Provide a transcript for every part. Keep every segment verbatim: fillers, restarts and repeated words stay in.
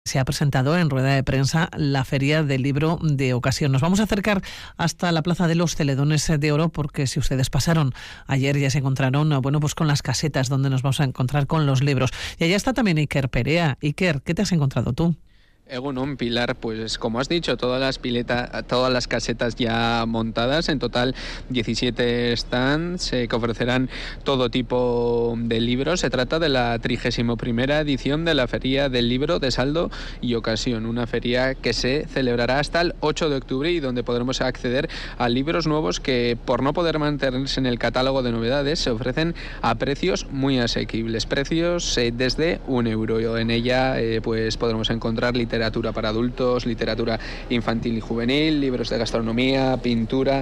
se ha presentado en rueda de prensa la Feria del Libro de Ocasión. Nos vamos a acercar hasta la Plaza de los Celedones de Oro, porque si ustedes pasaron ayer ya se encontraron, bueno, pues con las casetas donde nos vamos a encontrar con los libros. Y allá está también Iker Perea. Iker, ¿qué te has encontrado tú? Egunon, Pilar, pues como has dicho, todas las piletas, todas las casetas ya montadas, en total diecisiete stands eh, que ofrecerán todo tipo de libros. Se trata de la trigésima primera edición de la Feria del Libro de Saldo y Ocasión, una feria que se celebrará hasta el ocho de octubre y donde podremos acceder a libros nuevos que, por no poder mantenerse en el catálogo de novedades, se ofrecen a precios muy asequibles, precios eh, desde un euro. En ella eh, pues podremos encontrar literatura literatura para adultos, literatura infantil y juvenil, libros de gastronomía, pintura,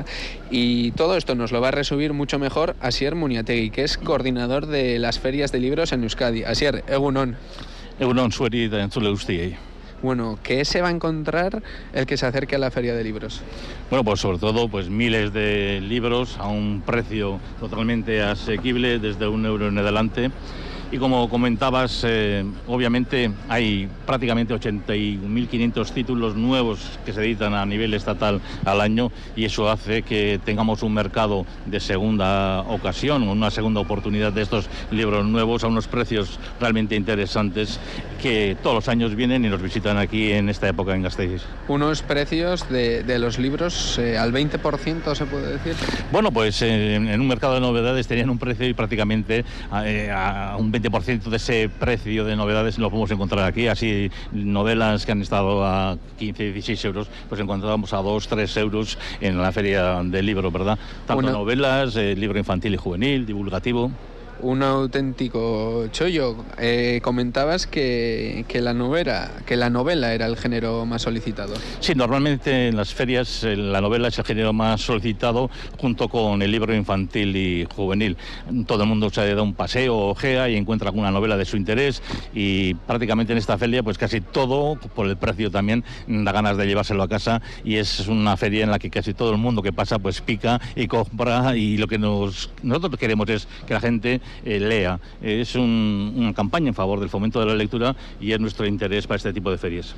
y todo esto nos lo va a resumir mucho mejor Asier Muniategui, que es coordinador de las ferias de libros en Euskadi. Asier, egunon. Egunon, zueri da entzule guztiei. Bueno, ¿qué se va a encontrar el que se acerque a la Feria de Libros? Bueno, pues sobre todo pues miles de libros a un precio totalmente asequible, desde un euro en adelante. Y como comentabas, eh, obviamente hay prácticamente ochenta y un mil quinientos títulos nuevos que se editan a nivel estatal al año, y eso hace que tengamos un mercado de segunda ocasión, una segunda oportunidad de estos libros nuevos a unos precios realmente interesantes, que todos los años vienen y nos visitan aquí en esta época en Gasteiz. Unos precios de, de los libros eh, al veinte por ciento, ¿se puede decir? Bueno, pues eh, en un mercado de novedades tenían un precio y prácticamente eh, a un veinte por ciento de ese precio de novedades lo podemos encontrar aquí. Así, novelas que han estado a quince, dieciséis euros, pues encontramos a dos, tres euros en la Feria del Libro, ¿verdad? Tanto Una... novelas, eh, libro infantil y juvenil, divulgativo. Un auténtico chollo. Eh, comentabas que, que, la novela, que la novela era el género más solicitado. Sí, normalmente en las ferias la novela es el género más solicitado, junto con el libro infantil y juvenil. Todo el mundo se da un paseo, ojea y encuentra alguna novela de su interés, y prácticamente en esta feria pues casi todo, por el precio también, da ganas de llevárselo a casa, y es una feria en la que casi todo el mundo que pasa pues pica y compra, y lo que nos, nosotros queremos es que la gente Eh, lea. Eh, es un, una campaña en favor del fomento de la lectura, y es nuestro interés para este tipo de ferias.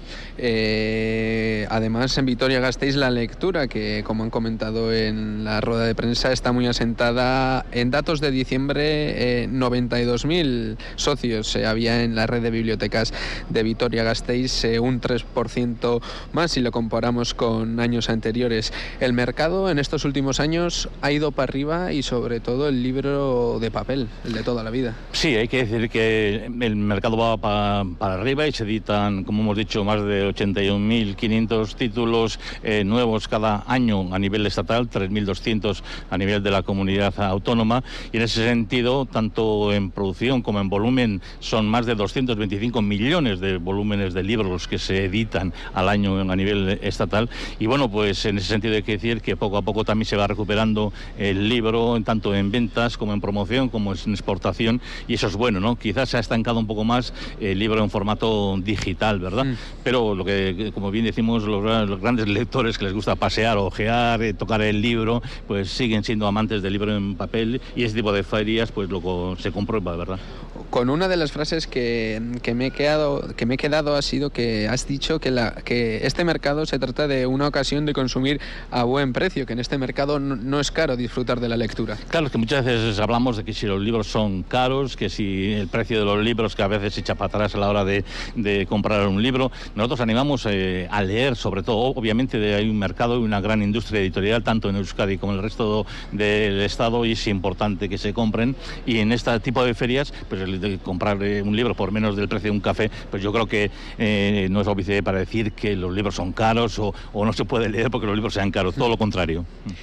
Eh, además, en Vitoria-Gasteiz la lectura, que como han comentado en la rueda de prensa, está muy asentada. En datos de diciembre, eh, noventa y dos mil socios eh, había en la red de bibliotecas de Vitoria-Gasteiz, eh, un tres por ciento más si lo comparamos con años anteriores. El mercado en estos últimos años ha ido para arriba, y sobre todo el libro de papel, el de toda la vida. Sí, hay que decir que el mercado va pa, para arriba, y se editan, como hemos dicho, más de ochenta y un mil quinientos títulos eh, nuevos cada año a nivel estatal, tres mil doscientos a nivel de la comunidad autónoma, y en ese sentido, tanto en producción como en volumen, son más de doscientos veinticinco millones de volúmenes de libros que se editan al año a nivel estatal. Y bueno, pues en ese sentido hay que decir que poco a poco también se va recuperando el libro, tanto en ventas como en promoción, como en exportación, y eso es bueno, ¿no? Quizás se ha estancado un poco más el libro en formato digital, ¿verdad? Mm. Pero lo que, como bien decimos, los, los grandes lectores que les gusta pasear, ojear, eh, tocar el libro, pues siguen siendo amantes del libro en papel, y ese tipo de ferias pues luego se comprueba, ¿verdad? Con una de las frases que, que, me he quedado, que me he quedado ha sido que has dicho que, la, que este mercado se trata de una ocasión de consumir a buen precio, que en este mercado no, no es caro disfrutar de la lectura. Claro, es que muchas veces hablamos de que si los libros son caros, que si el precio de los libros, que a veces se echa para atrás a la hora de, de comprar un libro. Nosotros animamos eh, a leer, sobre todo. Obviamente hay un mercado y una gran industria editorial, tanto en Euskadi como en el resto del Estado, y es importante que se compren, y en este tipo de ferias, pues el de comprar eh, un libro por menos del precio de un café, pues yo creo que eh, no es óbice para decir que los libros son caros o, o no se puede leer porque los libros sean caros, todo lo contrario.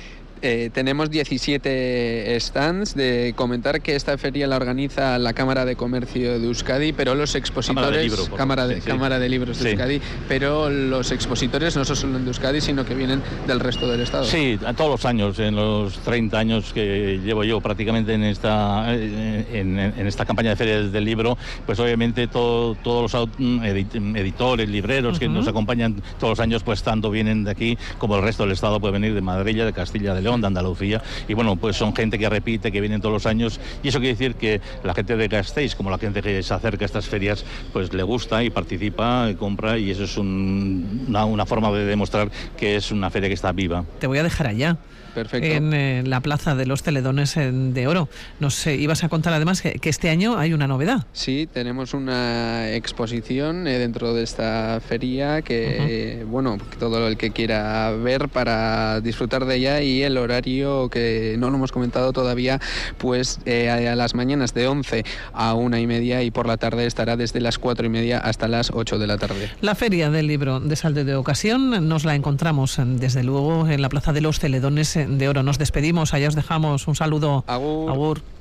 Eh, tenemos diecisiete stands. De comentar que esta feria la organiza la Cámara de Comercio de Euskadi, pero los expositores... Cámara de, Libro, Cámara de, sí, sí. Cámara de Libros de sí. Euskadi, pero los expositores no son solo de Euskadi, sino que vienen del resto del Estado. Sí, todos los años, en los treinta años que llevo yo prácticamente en esta, en, en esta campaña de ferias del libro, pues obviamente todo, todos los editores, libreros uh-huh. que nos acompañan todos los años, pues tanto vienen de aquí como el resto del Estado, puede venir de Madrid, de Castilla, de León, de Andalucía, y bueno, pues son gente que repite, que vienen todos los años, y eso quiere decir que la gente de Gasteiz, como la gente que se acerca a estas ferias, pues le gusta y participa y compra, y eso es un, una, una forma de demostrar que es una feria que está viva. Te voy a dejar allá. Perfecto. En eh, la Plaza de los Teledones de Oro. Nos eh, ibas a contar además que, que este año hay una novedad. Sí, tenemos una exposición eh, dentro de esta feria que, uh-huh. bueno, todo el que quiera ver para disfrutar de ella, y el horario que no lo hemos comentado todavía, pues eh, a las mañanas de once a una y media, y por la tarde estará desde las cuatro y media hasta las ocho de la tarde. La Feria del Libro de Salde de Ocasión nos la encontramos desde luego en la Plaza de los Teledones de Oro. Nos despedimos, allá os dejamos un saludo. Agur. Agur.